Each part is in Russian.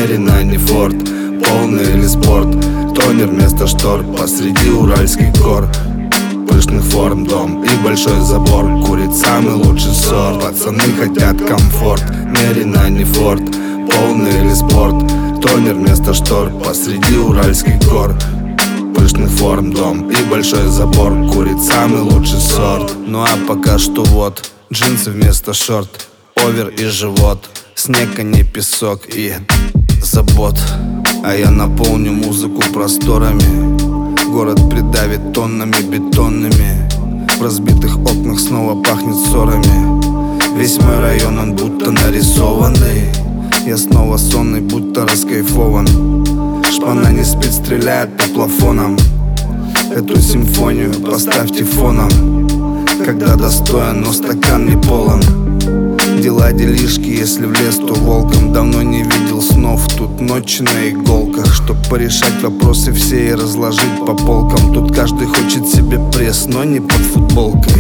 Мерина, не форт, полный или спорт. Тонер вместо штор, посреди уральский гор. Пышных форм дом и большой забор. Курит самый лучший сорт. Пацаны хотят комфорт. Мерина, не форт, полный или спорт. Тонер вместо штор, посреди уральский гор. Пышных форм дом и большой забор. Курит самый лучший сорт. Ну а пока что вот джинсы вместо шорт, овер и живот. Снег, а не песок и забот. А я наполню музыку просторами. Город придавит тоннами бетонными. В разбитых окнах снова пахнет ссорами. Весь мой район, он будто нарисованный. Я снова сонный, будто раскайфован. Шпана не спит, стреляет по плафонам. Эту симфонию поставьте фоном. Когда достоин, но стакан не полон. Дела, делишки, если в лес, то волком. Давно не видел снов, тут ночи на иголках. Чтоб порешать вопросы все и разложить по полкам. Тут каждый хочет себе пресс, но не под футболкой.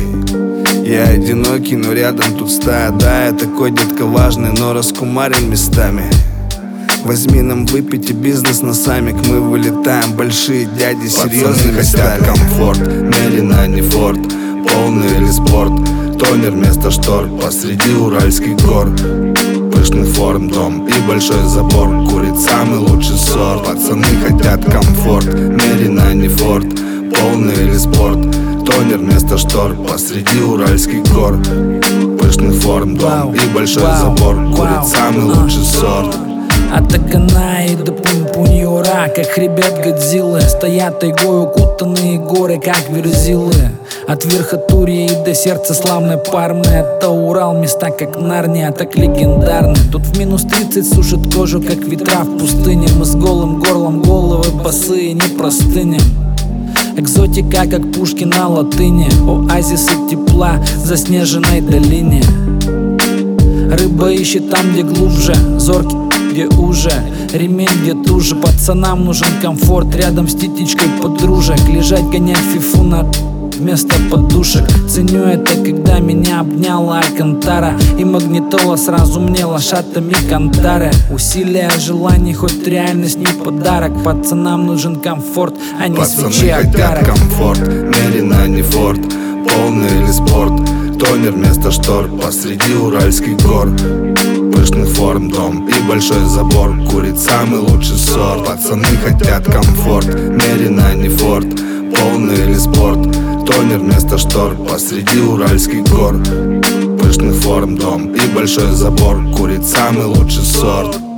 Я одинокий, но рядом тут стая. Да, я такой детка важный, но раскумарен местами. Возьми нам выпить и бизнес на самик. Мы вылетаем, большие дяди, серьезные хотят комфорт. Мерина, не форт, полный или спорт. Тонер вместо штор, посреди уральский гор. Пышных форм дом и большой забор. Курит самый лучший сорт. Пацаны хотят комфорт. Мерина, не форт, полный или спорт. Тонер вместо штор, посреди уральский гор. Пышных форм дом и большой забор. Курит самый лучший сорт. Атакана и до пунь-пунь-юра, как хребет Годзиллы. Стоят тайгой укутанные горы, как верзилы. От Верхотурья и до сердца славной Пармы. Это Урал, места как Нарния, так легендарны. Тут в минус 30 сушит кожу, как ветра в пустыне. Мы с голым горлом, головы босые, не простынем. Экзотика, как пушки на латыни. Оазисы тепла в заснеженной долине. Рыба ищет там, где глубже, зоркий где уже, ремень где туже. Пацанам нужен комфорт, рядом с титечкой подружек. Лежать, гонять фифу на вместо подушек. Ценю это, когда меня обняла Алькантара. И магнитола сразу мне лошадами кантары. Усилия, желаний, хоть реальность не подарок. Пацанам нужен комфорт, а не свечи агарок. Комфорт, Мерина, не форт, полный или спорт. Тонер вместо штор, посреди уральский гор. Пышных форм дом и большой забор. Курит самый лучший сорт. Пацаны хотят комфорт. Мерина, не форт, полный или спорт. Тонер вместо штор, посреди уральский гор. Пышных форм дом и большой забор. Курит самый лучший сорт.